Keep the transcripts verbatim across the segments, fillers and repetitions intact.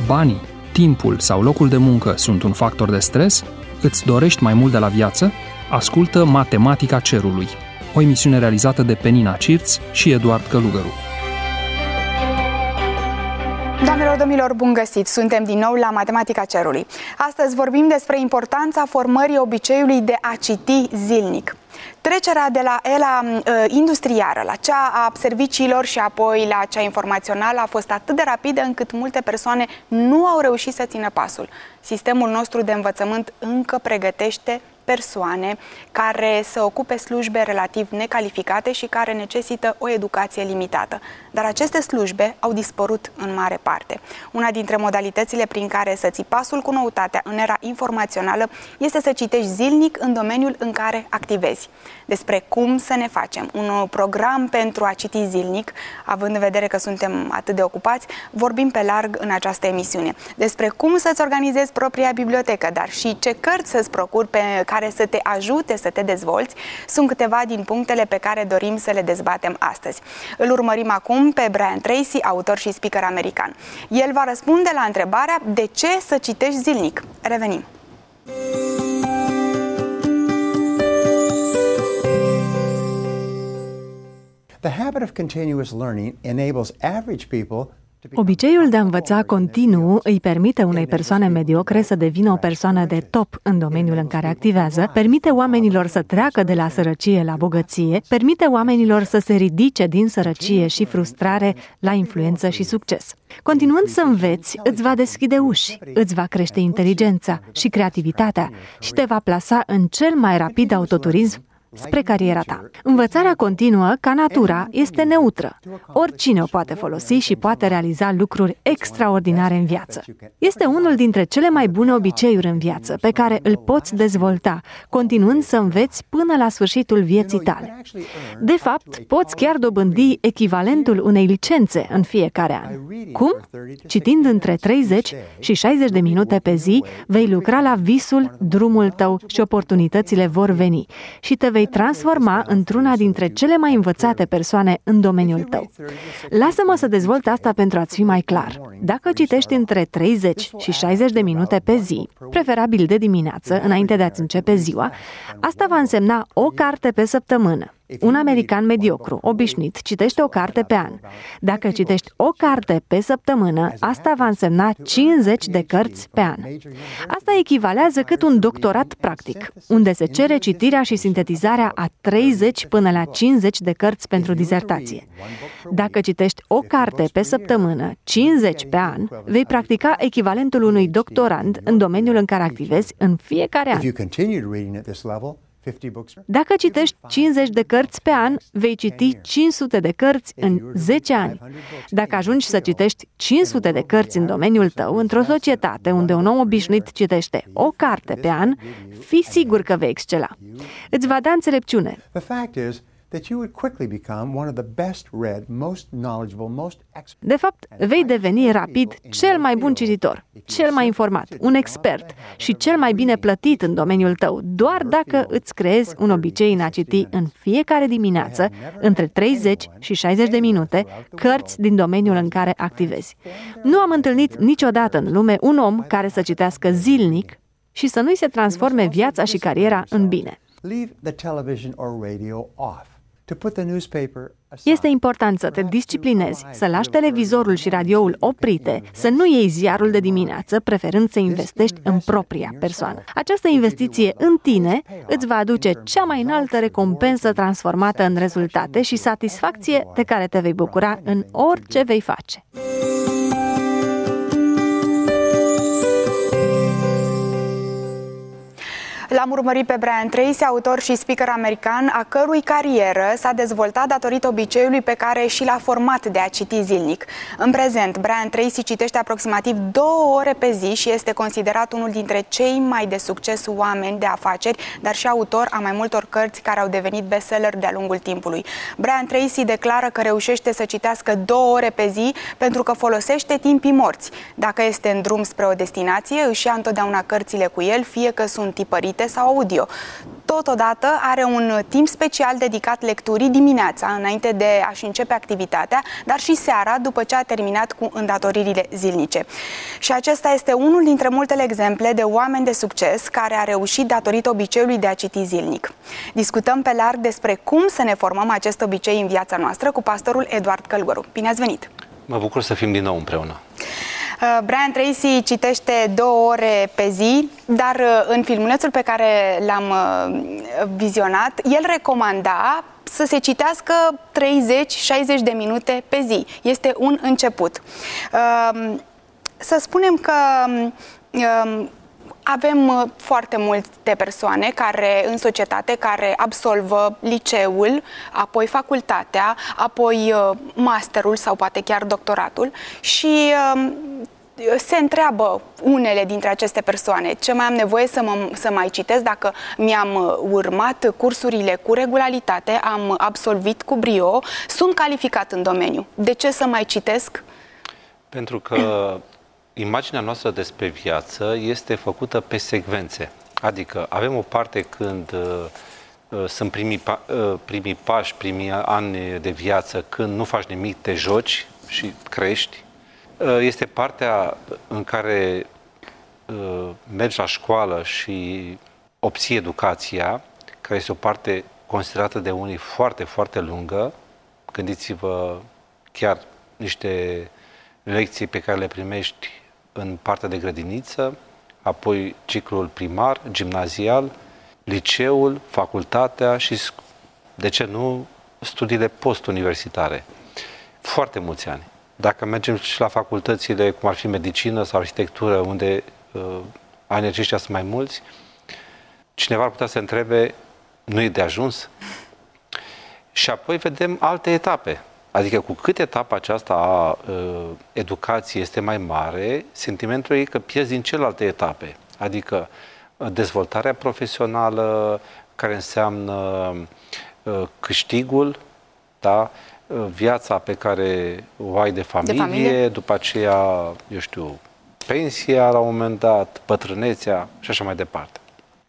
banii, timpul sau locul de muncă sunt un factor de stres? Îți dorești mai mult de la viață? Ascultă Matematica Cerului, o emisiune realizată de Penina Cirț și Eduard Călugăru. Doamnelor, domnilor, bun găsit! Suntem din nou la Matematica Cerului. Astăzi vorbim despre importanța formării obiceiului de a citi zilnic. Trecerea de la era uh, industrială la cea a serviciilor și apoi la cea informațională a fost atât de rapidă încât multe persoane nu au reușit să țină pasul. Sistemul nostru de învățământ încă pregătește persoane care să ocupe slujbe relativ necalificate și care necesită o educație limitată. Dar aceste slujbe au dispărut în mare parte. Una dintre modalitățile prin care să ții pasul cu noutatea în era informațională este să citești zilnic în domeniul în care activezi. Despre cum să ne facem un program pentru a citi zilnic, având în vedere că suntem atât de ocupați, vorbim pe larg în această emisiune. Despre cum să-ți organizezi propria bibliotecă, dar și ce cărți să-ți procuri pe care să te ajute să te dezvolți, sunt câteva din punctele pe care dorim să le dezbatem astăzi. Îl urmărim acum pe Brian Tracy, autor și speaker american. El va răspunde la întrebarea de ce să citești zilnic. Revenim! The habit of continuous learning enables average people. Obiceiul de a învăța continuu îi permite unei persoane mediocre să devină o persoană de top în domeniul în care activează, permite oamenilor să treacă de la sărăcie la bogăție, permite oamenilor să se ridice din sărăcie și frustrare la influență și succes. Continuând să înveți, îți va deschide uși, îți va crește inteligența și creativitatea și te va plasa în cel mai rapid autoturism spre cariera ta. Învățarea continuă, ca natura, este neutră. Oricine o poate folosi și poate realiza lucruri extraordinare în viață. Este unul dintre cele mai bune obiceiuri în viață pe care îl poți dezvolta, continuând să înveți până la sfârșitul vieții tale. De fapt, poți chiar dobândi echivalentul unei licențe în fiecare an. Cum? Citind între treizeci și șaizeci de minute pe zi, vei lucra la visul, drumul tău și oportunitățile vor veni și te vei transforma într-una dintre cele mai învățate persoane în domeniul tău. Lasă-mă să dezvolt asta pentru a-ți fi mai clar. Dacă citești între treizeci și șaizeci de minute pe zi, preferabil de dimineață, înainte de a-ți începe ziua, asta va însemna o carte pe săptămână. Un american mediocru, obișnuit, citește o carte pe an. Dacă citești o carte pe săptămână, asta va însemna cincizeci de cărți pe an. Asta echivalează cât un doctorat practic, unde se cere citirea și sintetizarea a treizeci până la cincizeci de cărți pentru dizertație. Dacă citești o carte pe săptămână, cincizeci pe an, vei practica echivalentul unui doctorand în domeniul în care activezi în fiecare an. Dacă citești cincizeci de cărți pe an, vei citi cinci sute de cărți în zece ani. Dacă ajungi să citești cinci sute de cărți în domeniul tău, într-o societate unde un om obișnuit citește o carte pe an, fii sigur că vei excela. Îți va da înțelepciune. De fapt, vei deveni rapid cel mai bun cititor, cel mai informat, un expert și cel mai bine plătit în domeniul tău, doar dacă îți creezi un obicei în a citi în fiecare dimineață, între treizeci și șaizeci de minute, cărți din domeniul în care activezi. Nu am întâlnit niciodată în lume un om care să citească zilnic și să nu-i se transforme viața și cariera în bine. Este important să te disciplinezi, să lași televizorul și radioul oprite, să nu iei ziarul de dimineață, preferând să investești în propria persoană. Această investiție în tine îți va aduce cea mai înaltă recompensă transformată în rezultate și satisfacție de care te vei bucura în orice vei face. L-am urmărit pe Brian Tracy, autor și speaker american, a cărui carieră s-a dezvoltat datorită obiceiului pe care și l-a format de a citi zilnic. În prezent, Brian Tracy citește aproximativ două ore pe zi și este considerat unul dintre cei mai de succes oameni de afaceri, dar și autor a mai multor cărți care au devenit bestseller de-a lungul timpului. Brian Tracy declară că reușește să citească două ore pe zi pentru că folosește timpii morți. Dacă este în drum spre o destinație, își ia întotdeauna cărțile cu el, fie că sunt tipărite sau audio. Totodată are un timp special dedicat lecturii dimineața, înainte de a-și începe activitatea, dar și seara, după ce a terminat cu îndatoririle zilnice. Și acesta este unul dintre multele exemple de oameni de succes care a reușit datorită obiceiului de a citi zilnic. Discutăm pe larg despre cum să ne formăm acest obicei în viața noastră cu pastorul Eduard Călugăru. Bine ați venit! Mă bucur să fim din nou împreună. Brian Tracy citește două ore pe zi, dar în filmulețul pe care l-am vizionat, el recomanda să se citească treizeci șaizeci de minute pe zi. Este un început. Să spunem că avem foarte multe persoane care, în societate care absolvă liceul, apoi facultatea, apoi masterul sau poate chiar doctoratul și se întreabă unele dintre aceste persoane: ce mai am nevoie să, mă, să mai citesc dacă mi-am urmat cursurile cu regularitate, am absolvit cu brio, sunt calificat în domeniu. De ce să mai citesc? Pentru că imaginea noastră despre viață este făcută pe secvențe. Adică avem o parte când uh, sunt primii, pa, uh, primii pași, primii ani de viață, când nu faci nimic, te joci și crești. Uh, este partea în care uh, mergi la școală și obții educația, care este o parte considerată de unii foarte, foarte lungă. Gândiți-vă chiar niște lecții pe care le primești în partea de grădiniță, apoi ciclul primar, gimnazial, liceul, facultatea și, de ce nu, studiile post-universitare. Foarte mulți ani. Dacă mergem și la facultățile, cum ar fi medicină sau arhitectură, unde uh, anii aceștia sunt mai mulți, cineva ar putea să întrebe: nu e de ajuns? Și apoi vedem alte etape. Adică cu cât etapa aceasta a uh, educației este mai mare, sentimentul e că pierzi din celelalte etape. Adică uh, dezvoltarea profesională, care înseamnă uh, câștigul, da? uh, viața pe care o ai de familie, de familie, după aceea, eu știu, pensia la un moment dat, bătrânețea și așa mai departe.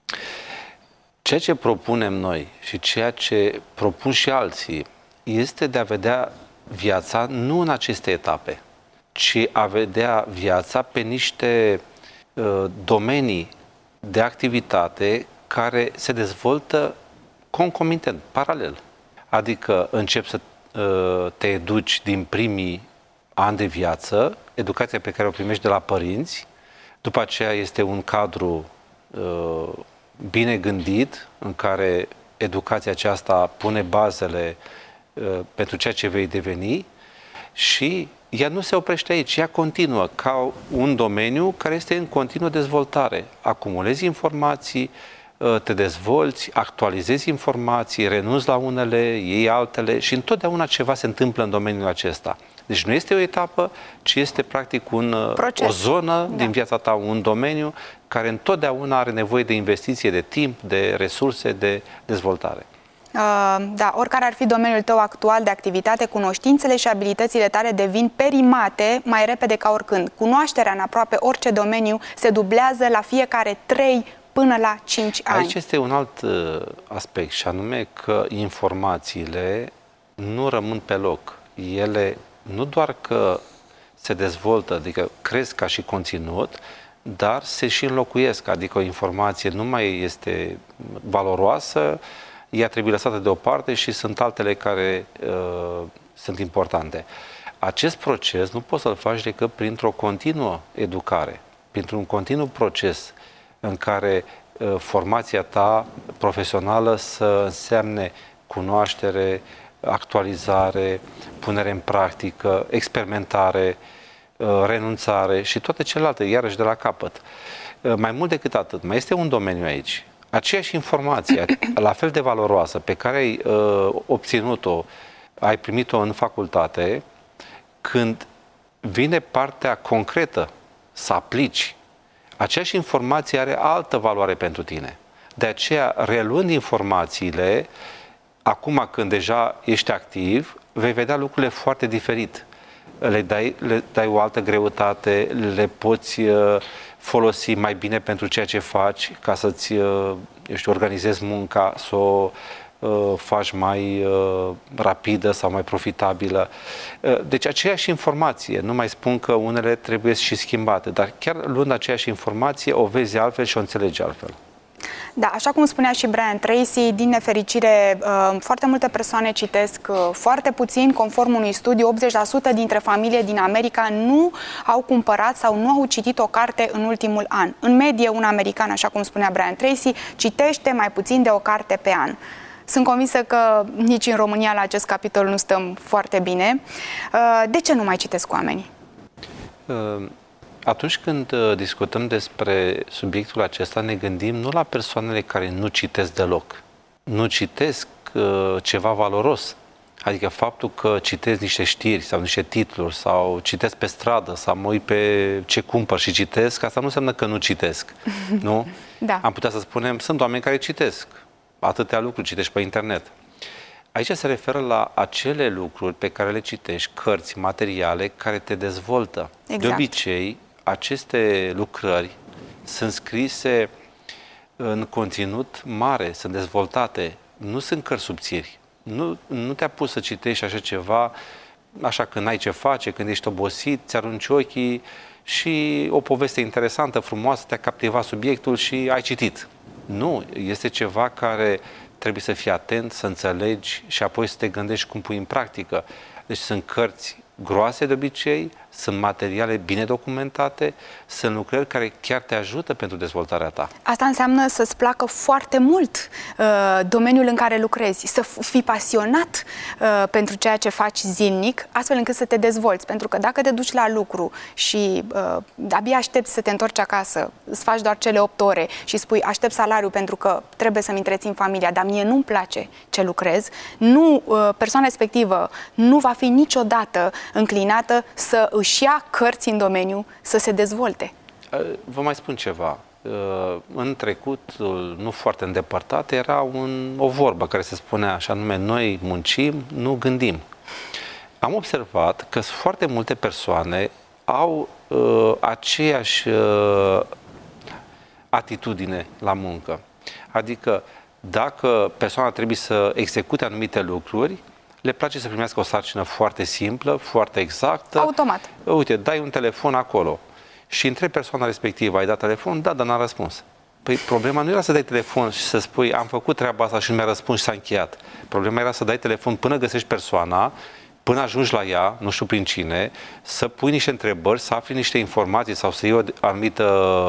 Ceea ce propunem noi și ceea ce propun și alții este de a vedea viața nu în aceste etape, ci a vedea viața pe niște uh, domenii de activitate care se dezvoltă concomitent, paralel. Adică începi să uh, te educi din primii ani de viață, educația pe care o primești de la părinți, după aceea este un cadru uh, bine gândit, în care educația aceasta pune bazele pentru ceea ce vei deveni și ea nu se oprește aici, ea continuă ca un domeniu care este în continuă dezvoltare. Acumulezi informații, te dezvolți, actualizezi informații, renunți la unele, iei altele și întotdeauna ceva se întâmplă în domeniul acesta. Deci nu este o etapă, ci este practic un, o zonă da. din viața ta, un domeniu care întotdeauna are nevoie de investiție, de timp, de resurse, de dezvoltare. Da, oricare ar fi domeniul tău actual de activitate, cunoștințele și abilitățile tale devin perimate mai repede ca oricând. Cunoașterea în aproape orice domeniu se dublează la fiecare trei până la cinci ani. Aici este un alt uh, aspect, și anume că informațiile nu rămân pe loc. Ele nu doar că se dezvoltă, adică cresc ca și conținut, dar se și înlocuiesc, adică o informație nu mai este valoroasă, ea trebuie lăsată deoparte și sunt altele care uh, sunt importante. Acest proces nu poți să-l faci decât printr-o continuă educare, printr-un continuu proces în care uh, formația ta profesională să însemne cunoaștere, actualizare, punere în practică, experimentare, uh, renunțare și toate celelalte, iarăși de la capăt. Uh, mai mult decât atât, mai este un domeniu aici. Aceeași informație, la fel de valoroasă, pe care ai uh, obținut-o, ai primit-o în facultate, când vine partea concretă să aplici, aceeași informație are altă valoare pentru tine. De aceea, reluând informațiile, acum când deja ești activ, vei vedea lucrurile foarte diferit. le dai, le dai o altă greutate, le poți folosi mai bine pentru ceea ce faci, ca să-ți, eu știu, organizezi munca, să o faci mai rapidă sau mai profitabilă. Deci aceeași informație, nu mai spun că unele trebuie și schimbate, dar chiar luând aceeași informație, o vezi altfel și o înțelegi altfel. Da, așa cum spunea și Brian Tracy, din nefericire, foarte multe persoane citesc foarte puțin. Conform unui studiu, optzeci la sută dintre familii din America nu au cumpărat sau nu au citit o carte în ultimul an. În medie, un american, așa cum spunea Brian Tracy, citește mai puțin de o carte pe an. Sunt convinsă că nici în România la acest capitol nu stăm foarte bine. De ce nu mai citesc oamenii? Atunci când discutăm despre subiectul acesta, ne gândim nu la persoanele care nu citesc deloc. Nu citesc ceva valoros. Adică faptul că citesc niște știri sau niște titluri sau citesc pe stradă sau mă uit pe ce cumpăr și citesc, asta nu înseamnă că nu citesc. Nu? Da. Am putea să spunem, sunt oameni care citesc. Atâtea lucruri citești pe internet. Aici se referă la acele lucruri pe care le citești, cărți, materiale, care te dezvoltă. Exact. De obicei, aceste lucrări sunt scrise în conținut mare, sunt dezvoltate, nu sunt cărți subțiri. Nu, nu te-a pus să citești așa ceva, așa când n-ai ce face, când ești obosit, ți-arunci ochii și o poveste interesantă, frumoasă, te-a captivat subiectul și ai citit. Nu, este ceva care trebuie să fii atent, să înțelegi și apoi să te gândești cum pui în practică. Deci sunt cărți groase de obicei, sunt materiale bine documentate, sunt lucrări care chiar te ajută pentru dezvoltarea ta. Asta înseamnă să-ți placă foarte mult uh, domeniul în care lucrezi, să fii pasionat uh, pentru ceea ce faci zilnic, astfel încât să te dezvolți. Pentru că dacă te duci la lucru și uh, abia aștepți să te întorci acasă, îți faci doar cele opt ore și spui aștept salariul pentru că trebuie să-mi întrețin familia, dar mie nu-mi place ce lucrez, nu, uh, persoana respectivă nu va fi niciodată înclinată să își ia cărți în domeniu, să se dezvolte. Vă mai spun ceva. În trecutul nu foarte îndepărtat era un, o vorbă care se spunea așa nume, noi muncim, nu gândim. Am observat că foarte multe persoane au uh, aceeași uh, atitudine la muncă. Adică dacă persoana trebuie să execute anumite lucruri, le place să primească o sarcină foarte simplă, foarte exactă. Automat. Uite, dai un telefon acolo și întrebi persoana respectivă, ai dat telefon? Da, dar n-a răspuns. Păi problema nu era să dai telefon și să spui, am făcut treaba asta și nu mi-a răspuns și s-a încheiat. Problema era să dai telefon până găsești persoana, până ajungi la ea, nu știu prin cine, să pui niște întrebări, să afli niște informații sau să iei o anumită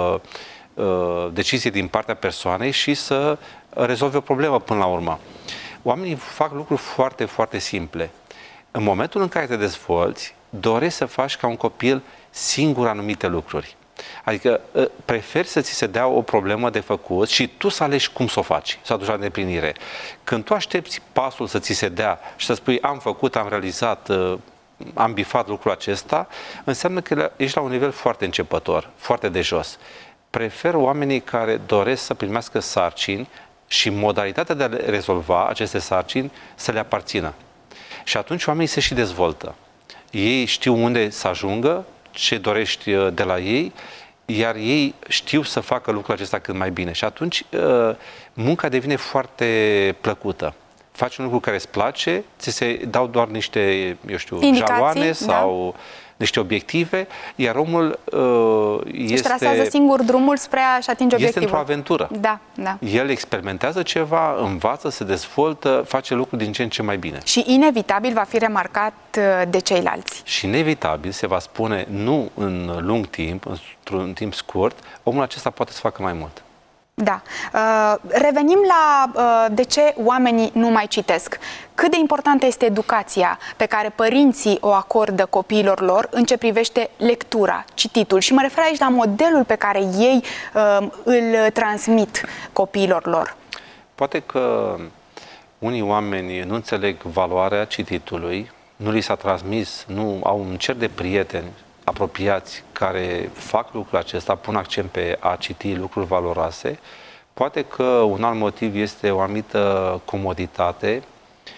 uh, decizie din partea persoanei și să rezolvi o problemă până la urmă. Oamenii fac lucruri foarte, foarte simple. În momentul în care te dezvolți, dorești să faci ca un copil singur anumite lucruri. Adică preferi să ți se dea o problemă de făcut și tu să alegi cum să o faci, să o aduci la îndeplinire. Când tu aștepți pasul să ți se dea și să spui am făcut, am realizat, am bifat lucrul acesta, înseamnă că ești la un nivel foarte începător, foarte de jos. Prefer oamenii care doresc să primească sarcini și modalitatea de a rezolva aceste sarcini să le aparțină. Și atunci oamenii se și dezvoltă. Ei știu unde să ajungă, ce dorești de la ei, iar ei știu să facă lucrul acesta cât mai bine. Și atunci munca devine foarte plăcută. Faci un lucru care îți place, ți se dau doar niște, eu știu, indicații, jaloane sau da. niște obiective, iar omul uh, este... Își trasează singur drumul spre a-și atinge obiectivul. Este într-o aventură. Da, da. El experimentează ceva, învață, se dezvoltă, face lucruri din ce în ce mai bine. Și inevitabil va fi remarcat de ceilalți. Și inevitabil se va spune, nu în lung timp, într-un timp scurt, omul acesta poate să facă mai mult. Da. Uh, revenim la uh, de ce oamenii nu mai citesc. Cât de importantă este educația pe care părinții o acordă copiilor lor în ce privește lectura, cititul. Și mă refer aici la modelul pe care ei uh, îl transmit copiilor lor. Poate că unii oameni nu înțeleg valoarea cititului, nu li s-a transmis, nu au un cer de prieteni apropiați care fac lucrul acesta, pun accent pe a citi lucruri valoroase. Poate că un alt motiv este o anumită comoditate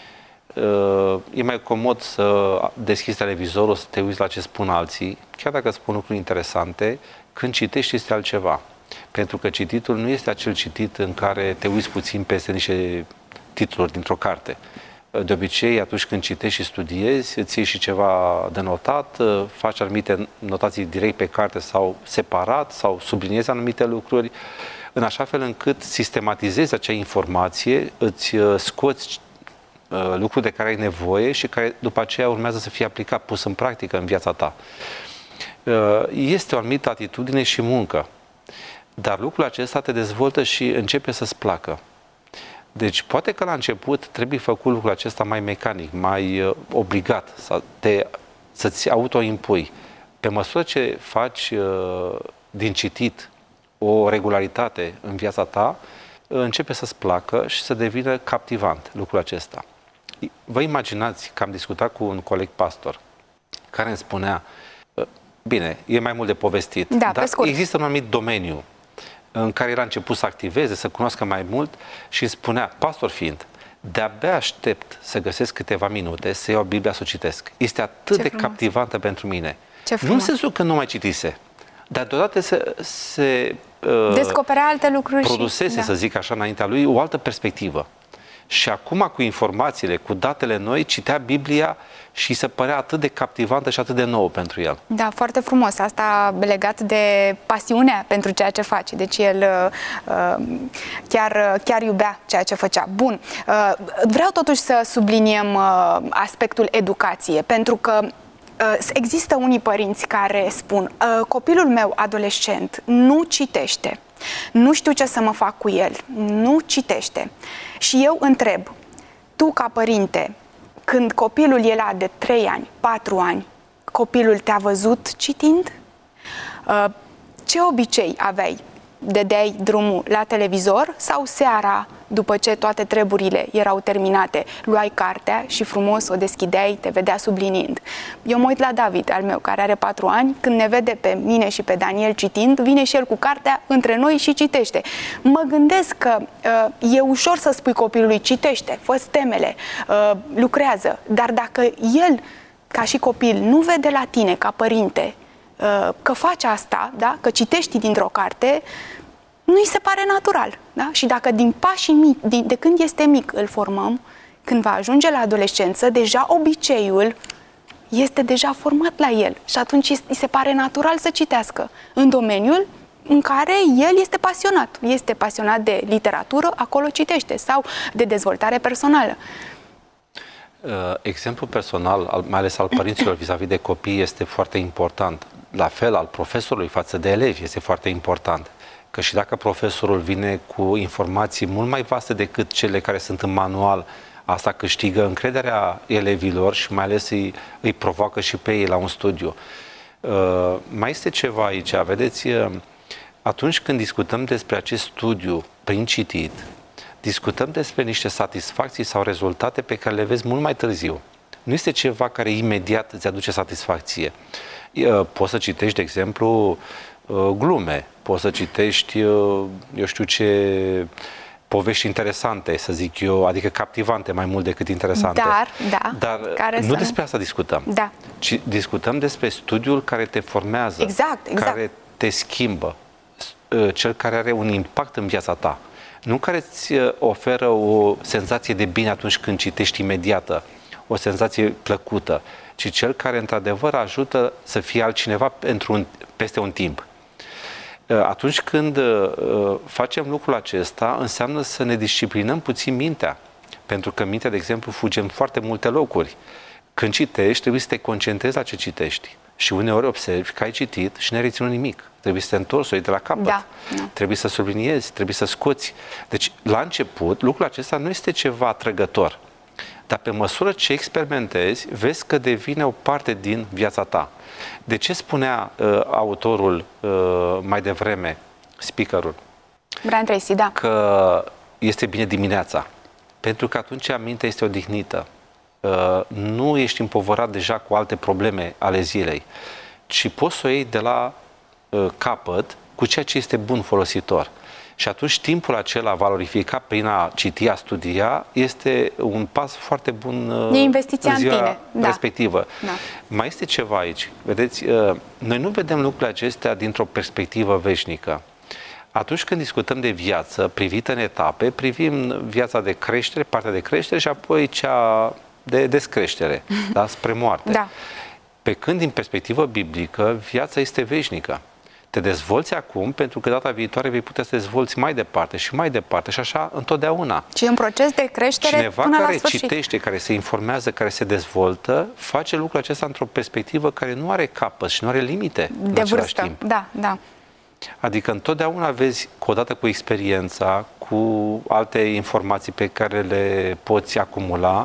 e mai comod să deschizi televizorul, să te uiți la ce spun alții, chiar dacă spun lucruri interesante, când citești este altceva. Pentru că cititul nu este acel citit în care te uiți puțin peste niște titluri dintr-o carte. De obicei, atunci când citești și studiezi, îți iei și ceva de notat, faci anumite notații direct pe carte sau separat, sau subliniezi anumite lucruri, în așa fel încât sistematizezi acea informație, îți scoți lucruri de care ai nevoie și care după aceea urmează să fie aplicat, pus în practică în viața ta. Este o anumită atitudine și muncă, dar lucrul acesta te dezvoltă și începe să-ți placă. Deci poate că la început trebuie făcut lucrul acesta mai mecanic, mai uh, obligat, să te, să-ți autoimpui. Pe măsură ce faci uh, din citit o regularitate în viața ta, uh, începe să-ți placă și să devină captivant lucrul acesta. Vă imaginați că am discutat cu un coleg pastor care îmi spunea, uh, bine, e mai mult de povestit, da, dar există un anumit domeniu în care era început să activeze, să cunoască mai mult și îmi spunea, pastor fiind, de-abia aștept să găsesc câteva minute, să iau Biblia să o citesc. Este atât Ce de frumos. captivantă pentru mine. Ce nu în sensul că nu mai citise, dar deodată se, se uh, descoperea alte lucruri produsese, și, da. să zic așa, înaintea lui, o altă perspectivă. Și acum, cu informațiile, cu datele noi, citea Biblia și se părea atât de captivantă și atât de nouă pentru el. Da, foarte frumos. Asta legat de pasiunea pentru ceea ce face. Deci el uh, chiar, chiar iubea ceea ce făcea. Bun. Uh, vreau totuși să subliniem uh, aspectul educație, pentru că uh, există unii părinți care spun uh, copilul meu adolescent nu citește. Nu știu ce să mă fac cu el. Nu citește. Și eu întreb, tu ca părinte, când copilul e la de trei ani, patru ani, copilul te-a văzut citind? Ce obicei aveai? Dădeai drumul la televizor sau seara, după ce toate treburile erau terminate, luai cartea și frumos o deschideai, te vedea subliniind? Eu mă uit la David, al meu, care are patru ani, când ne vede pe mine și pe Daniel citind, vine și el cu cartea între noi și citește. Mă gândesc că uh, e ușor să spui copilului, citește, fă-ți temele, uh, lucrează, dar dacă el, ca și copil, nu vede la tine, ca părinte, că faci asta, da? Că citești dintr-o carte, nu îi se pare natural. Da? Și dacă din pașii mici, din, de când este mic îl formăm, când va ajunge la adolescență, deja obiceiul este deja format la el. Și atunci îi se pare natural să citească în domeniul în care el este pasionat. Este pasionat de literatură, acolo citește, sau de dezvoltare personală. Exemplul personal, mai ales al părinților vis-a-vis de copii, este foarte important. La fel, al profesorului față de elevi este foarte important. Că și dacă profesorul vine cu informații mult mai vaste decât cele care sunt în manual, asta câștigă încrederea elevilor și mai ales îi, îi provoacă și pe ei la un studiu. Uh, mai este ceva aici, vedeți, atunci când discutăm despre acest studiu prin citit, discutăm despre niște satisfacții sau rezultate pe care le vezi mult mai târziu. Nu este ceva care imediat îți aduce satisfacție. Poți să citești, de exemplu, glume, poți să citești, eu știu ce, povești interesante, să zic eu, adică captivante mai mult decât interesante. Dar, da, Dar care nu să... despre asta discutăm, da. ci discutăm despre studiul care te formează, exact, exact. care te schimbă, cel care are un impact în viața ta. Nu care îți oferă o senzație de bine atunci când citești imediată, o senzație plăcută, ci cel care într-adevăr ajută să fie altcineva pentru un, peste un timp. Atunci când facem lucrul acesta, înseamnă să ne disciplinăm puțin mintea, pentru că mintea, de exemplu, fuge în foarte multe locuri. Când citești, trebuie să te concentrezi la ce citești. Și uneori observi că ai citit și n-ai reținut nimic. Trebuie să te întorci, să o iei de la capăt. Da. Trebuie să subliniezi, trebuie să scoți. Deci, la început, lucrul acesta nu este ceva atrăgător. Dar pe măsură ce experimentezi, vezi că devine o parte din viața ta. De ce spunea uh, autorul uh, mai devreme, speakerul? Brian Tracy, da. Că este bine dimineața. Pentru că atunci mintea este odihnită. Uh, nu ești împovărat deja cu alte probleme ale zilei, ci poți să o iei de la uh, capăt cu ceea ce este bun, folositor. Și atunci timpul acela valorificat prin a citi, a studia, este un pas foarte bun e investiția în ziua în tine. respectivă. Da. Mai este ceva aici. Vedeți, noi nu vedem lucrurile acestea dintr-o perspectivă veșnică. Atunci când discutăm de viață privită în etape, privim viața de creștere, partea de creștere și apoi cea de descreștere, da? Spre moarte. Da. Pe când, din perspectivă biblică, viața este veșnică. Te dezvolți acum, pentru că data viitoare vei putea să te dezvolți mai departe și mai departe și așa întotdeauna. Și în proces de creștere Cineva până care la sfârșit. citește, care se informează, care se dezvoltă, face lucrul acesta într-o perspectivă care nu are capăt și nu are limite în De același vârstă, timp. da, da. Adică întotdeauna vezi, cu odată cu experiența, cu alte informații pe care le poți acumula,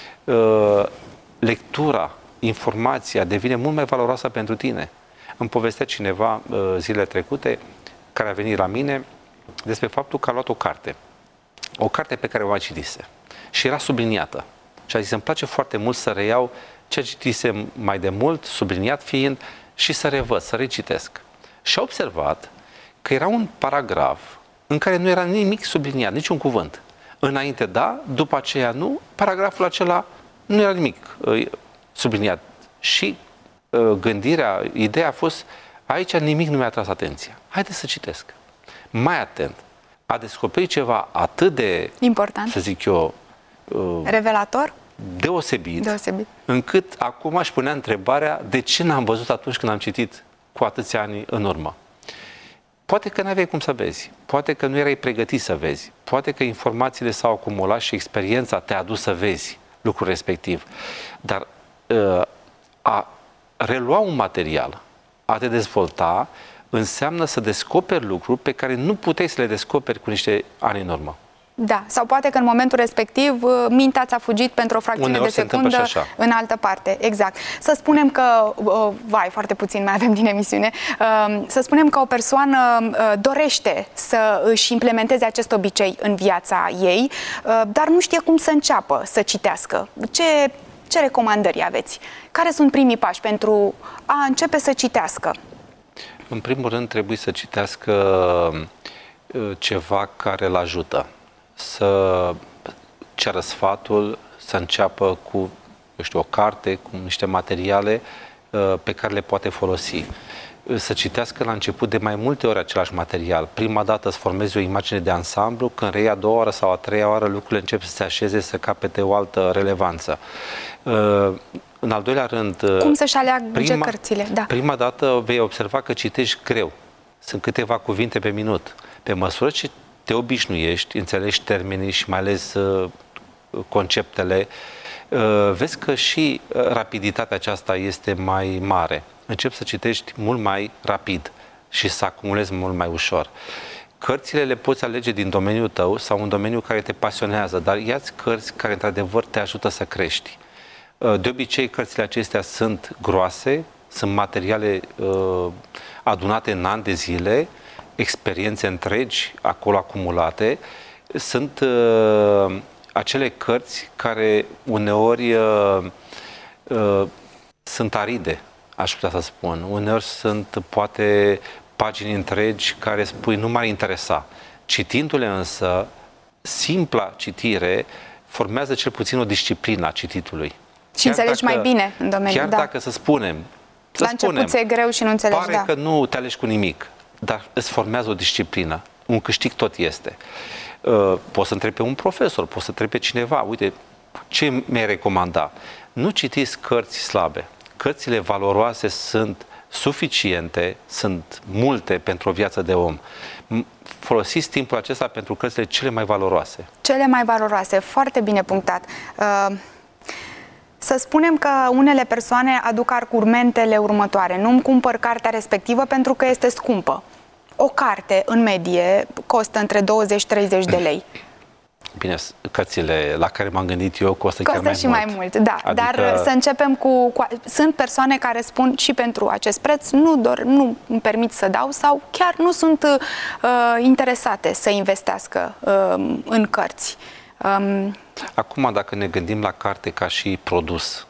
lectura, informația devine mult mai valoroasă pentru tine. Îmi povestea cineva zilele trecute, care a venit la mine, despre faptul că a luat o carte. O carte pe care o mai citise. Și era subliniată. Și a zis, îmi place foarte mult să reiau ce citisem mai de mult, subliniat fiind, și să revăd, să recitesc. Și a observat că era un paragraf în care nu era nimic subliniat, niciun cuvânt. Înainte da, după aceea nu, paragraful acela nu era nimic uh, subliniat. Și uh, gândirea, ideea a fost, aici nimic nu mi-a atras atenția. Haideți să citesc. Mai atent. A descoperit ceva atât de, important, să zic eu, uh, revelator, deosebit, deosebit, încât acum aș punea întrebarea de ce n-am văzut atunci când am citit cu atâția ani în urmă. Poate că n-aveai cum să vezi, poate că nu erai pregătit să vezi, poate că informațiile s-au acumulat și experiența te-a adus să vezi lucrul respectiv. Dar a relua un material, a te dezvolta, înseamnă să descoperi lucruri pe care nu puteai să le descoperi cu niște ani în urmă. Da, sau poate că în momentul respectiv mintea ți-a fugit pentru o fracțiune Uneori de secundă în altă parte. Exact. Să spunem că, vai, foarte puțin mai avem din emisiune, să spunem că o persoană dorește să își implementeze acest obicei în viața ei, dar nu știe cum să înceapă să citească. Ce, ce recomandări aveți? Care sunt primii pași pentru a începe să citească? În primul rând trebuie să citească ceva care îl ajută. Să ceară sfatul, să înceapă cu, eu știu, o carte, cu niște materiale uh, pe care le poate folosi. Să citească la început de mai multe ori același material. Prima dată să formezi o imagine de ansamblu, când reia a doua oară sau a treia oară lucrurile încep să se așeze, să capete o altă relevanță. Uh, în al doilea rând... Uh, Cum să-și aleagă prima, cărțile? Da. Prima dată vei observa că citești greu. Sunt câteva cuvinte pe minut. Pe măsură ce te obișnuiești, înțelegi termenii și mai ales uh, conceptele, uh, vezi că și rapiditatea aceasta este mai mare. Începi să citești mult mai rapid și să acumulezi mult mai ușor. Cărțile le poți alege din domeniul tău sau un domeniu care te pasionează, dar ia-ți cărți care într-adevăr te ajută să crești. Uh, de obicei, cărțile acestea sunt groase, sunt materiale uh, adunate în ani de zile, experiențe întregi acolo acumulate, sunt uh, acele cărți care uneori uh, uh, sunt aride, aș putea să spun. Uneori sunt poate pagini întregi care spui nu m-ar interesa. Citindu-le însă, simpla citire formează cel puțin o disciplină a cititului. Și chiar înțelegi dacă, mai bine în domeniu. Chiar da. dacă să spunem, să la spunem, început e greu și nu înțelegi, pare da. că nu te alegi cu nimic, dar îți formează o disciplină. Un câștig tot este. Uh, poți să întrebi pe un profesor, poți să întrebi pe cineva, uite, ce mi-ai recomanda? Nu citiți cărți slabe. Cărțile valoroase sunt suficiente, sunt multe pentru o viață de om. Folosiți timpul acesta pentru cărțile cele mai valoroase. Cele mai valoroase, foarte bine punctat. Uh... Să spunem că unele persoane aduc argumentele următoare. Nu-mi cumpăr cartea respectivă pentru că este scumpă. O carte, în medie, costă între douăzeci treizeci de lei. Bine, cărțile la care m-am gândit eu costă, costă chiar mai și mult. mai mult, da. Adică... Dar să începem cu, cu... Sunt persoane care spun și pentru acest preț nu, dor, nu îmi permit să dau sau chiar nu sunt uh, interesate să investească uh, în cărți. Um... Acum, dacă ne gândim la carte ca și produs,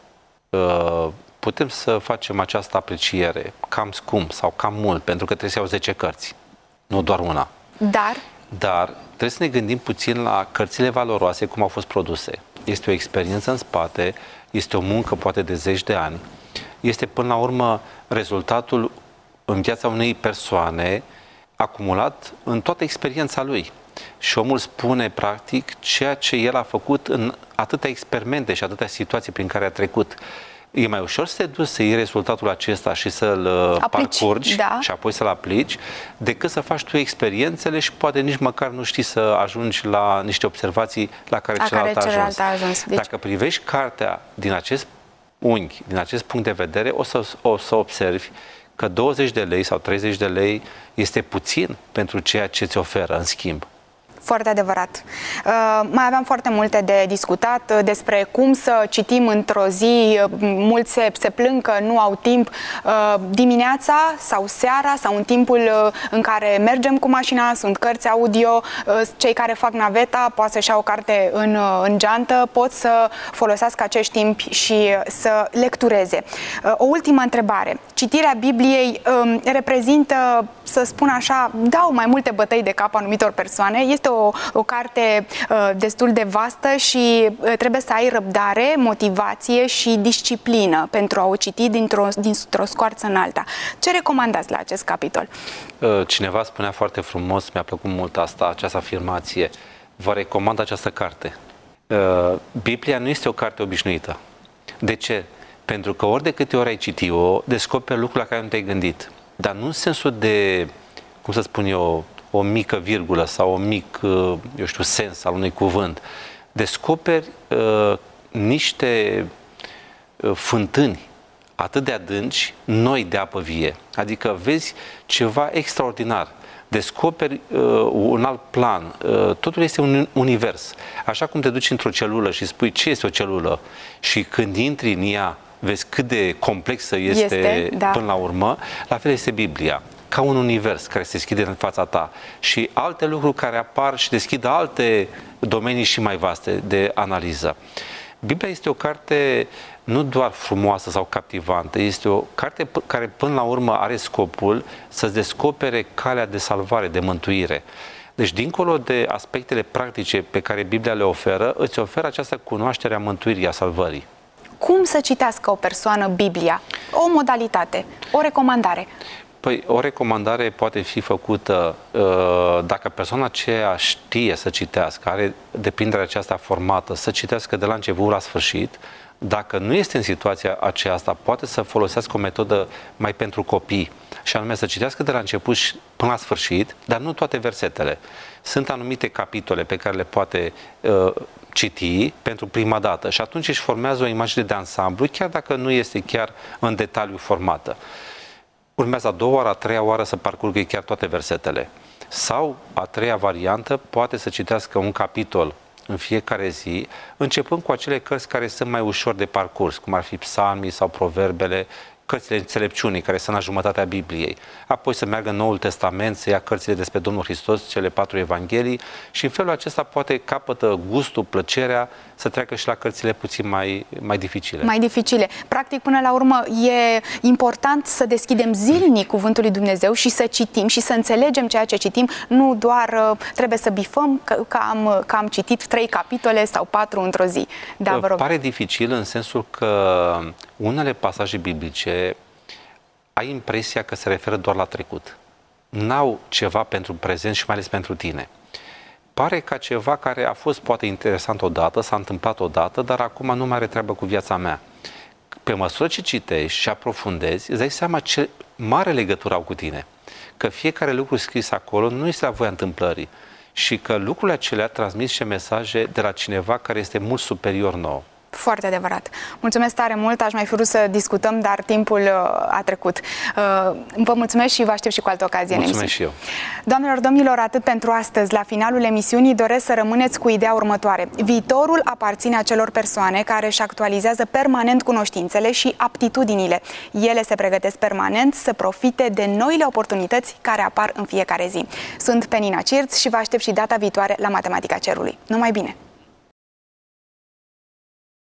putem să facem această apreciere cam scump sau cam mult, pentru că trebuie să iau zece cărți, nu doar una. Dar? dar trebuie să ne gândim puțin la cărțile valoroase, cum au fost produse. Este o experiență în spate, este o muncă poate de zeci de ani, este până la urmă rezultatul în viața unei persoane acumulat în toată experiența lui. Și omul spune practic ceea ce el a făcut în atâtea experimente și atâtea situații prin care a trecut. E mai ușor să te duci să iei rezultatul acesta și să-l aplici, parcurgi, da, și apoi să-l aplici, decât să faci tu experiențele și poate nici măcar nu știi să ajungi la niște observații la care la celălalt, care celălalt a ajuns. A ajuns. Deci... Dacă privești cartea din acest unghi, din acest punct de vedere, o să, o să observi că douăzeci de lei sau treizeci de lei este puțin pentru ceea ce ți oferă în schimb. Foarte adevărat. Uh, mai aveam foarte multe de discutat uh, despre cum să citim într-o zi. Uh, mulți se, se plâng că nu au timp uh, dimineața sau seara sau în timpul uh, în care mergem cu mașina, sunt cărți audio, uh, cei care fac naveta poate să-și iau o carte în, uh, în geantă, pot să folosească acești timp și să lectureze. Uh, o ultimă întrebare. Citirea Bibliei uh, reprezintă, să spun așa, dau mai multe bătăi de cap anumitor persoane. Este O, o carte uh, destul de vastă și uh, trebuie să ai răbdare, motivație și disciplină pentru a o citi dintr-o, dintr-o scoarță în alta. Ce recomandați la acest capitol? Uh, cineva spunea foarte frumos, mi-a plăcut mult asta, această afirmație: vă recomand această carte. Uh, Biblia nu este o carte obișnuită. De ce? Pentru că ori de câte ori ai citi-o, descoperi lucruri la care nu te-ai gândit. Dar nu în sensul de, cum să spun eu, o mică virgulă sau o mic, eu știu, sens al unui cuvânt. Descoperi uh, niște uh, fântâni atât de adânci, noi de apă vie. Adică vezi ceva extraordinar. Descoperi uh, un alt plan. Uh, totul este un univers. Așa cum te duci într-o celulă și spui ce este o celulă și când intri în ea vezi cât de complexă este, este da. până la urmă, la fel este Biblia. Ca un univers care se deschide în fața ta și alte lucruri care apar și deschid alte domenii și mai vaste de analiză. Biblia este o carte nu doar frumoasă sau captivantă, este o carte care până la urmă are scopul să-ți descopere calea de salvare, de mântuire. Deci, dincolo de aspectele practice pe care Biblia le oferă, îți oferă această cunoaștere a mântuirii, a salvării. Cum să citească o persoană Biblia? O modalitate, o recomandare? Păi, o recomandare poate fi făcută dacă persoana aceea știe să citească, are deprinderea aceasta formată, să citească de la început la sfârșit. Dacă nu este în situația aceasta, poate să folosească o metodă mai pentru copii, și anume să citească de la început și până la sfârșit, dar nu toate versetele. Sunt anumite capitole pe care le poate uh, citi pentru prima dată și atunci își formează o imagine de ansamblu, chiar dacă nu este chiar în detaliu formată. Urmează a doua oară, a treia oară să parcurgă chiar toate versetele. Sau, a treia variantă, poate să citească un capitol în fiecare zi, începând cu acele cărți care sunt mai ușor de parcurs, cum ar fi psalmii sau proverbele, cărțile înțelepciunii, care sunt la jumătatea Bibliei. Apoi să meargă în Noul Testament, să ia cărțile despre Domnul Hristos, cele patru evanghelii, și în felul acesta poate capătă gustul, plăcerea să treacă și la cărțile puțin mai, mai dificile. Mai dificile. Practic, până la urmă, e important să deschidem zilnic Cuvântul lui Dumnezeu și să citim și să înțelegem ceea ce citim. Nu doar uh, trebuie să bifăm că, că, am, că am citit trei capitole sau patru într-o zi. Da, vă rog. Pare dificil în sensul că unele pasaje biblice ai impresia că se referă doar la trecut. N-au ceva pentru prezent și mai ales pentru tine. Pare ca ceva care a fost poate interesant odată, s-a întâmplat odată, dar acum nu mai are treabă cu viața mea. Pe măsură ce citești și aprofundezi, îți dai seama ce mare legătură au cu tine. Că fiecare lucru scris acolo nu este la voia întâmplării și că lucrurile acelea transmit și mesaje de la cineva care este mult superior nouă. Foarte adevărat. Mulțumesc tare mult, aș mai fi vrut să discutăm, dar timpul a trecut. Vă mulțumesc și vă aștept și cu altă ocazie. Mulțumesc și eu. Doamnelor, domnilor, atât pentru astăzi. La finalul emisiunii doresc să rămâneți cu ideea următoare. Viitorul aparține acelor persoane care își actualizează permanent cunoștințele și aptitudinile. Ele se pregătesc permanent să profite de noile oportunități care apar în fiecare zi. Sunt Penina Cirț și vă aștept și data viitoare la Matematica Cerului. Numai bine!